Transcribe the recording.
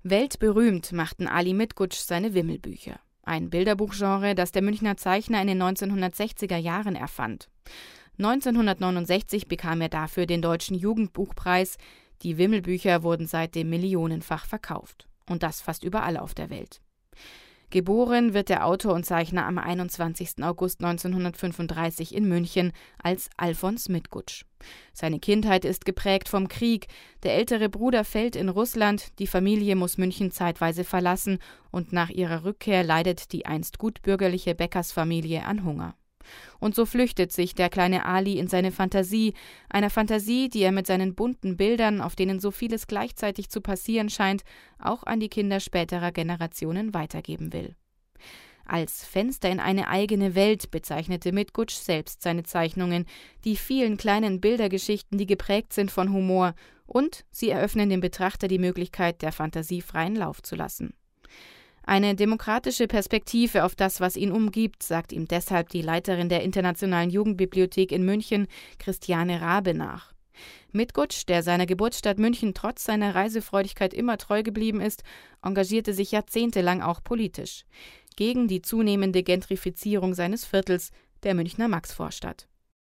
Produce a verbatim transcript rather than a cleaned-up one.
Weltberühmt machten Ali Mittgucz seine Wimmelbücher. Ein Bilderbuchgenre, das der Münchner Zeichner in den neunzehnhundertsechziger Jahren erfand. neunzehnhundertneunundsechzig bekam er dafür den Deutschen Jugendbuchpreis. Die Wimmelbücher wurden seitdem millionenfach verkauft. Und das fast überall auf der Welt. Geboren wird der Autor und Zeichner am einundzwanzigsten August neunzehnhundertfünfunddreißig in München als Alfons Mittgucz. Seine Kindheit ist geprägt vom Krieg. Der ältere Bruder fällt in Russland, die Familie muss München zeitweise verlassen und nach ihrer Rückkehr leidet die einst gutbürgerliche Bäckersfamilie an Hunger. Und so flüchtet sich der kleine Ali in seine Fantasie, einer Fantasie, die er mit seinen bunten Bildern, auf denen so vieles gleichzeitig zu passieren scheint, auch an die Kinder späterer Generationen weitergeben will. Als Fenster in eine eigene Welt bezeichnete Mittgucz selbst seine Zeichnungen, die vielen kleinen Bildergeschichten, die geprägt sind von Humor, und sie eröffnen dem Betrachter die Möglichkeit, der Fantasie freien Lauf zu lassen. Eine demokratische Perspektive auf das, was ihn umgibt, sagt ihm deshalb die Leiterin der Internationalen Jugendbibliothek in München, Christiane Rabe, nach. Mittgucz, der seiner Geburtsstadt München trotz seiner Reisefreudigkeit immer treu geblieben ist, engagierte sich jahrzehntelang auch politisch. Gegen die zunehmende Gentrifizierung seines Viertels, der Münchner Maxvorstadt.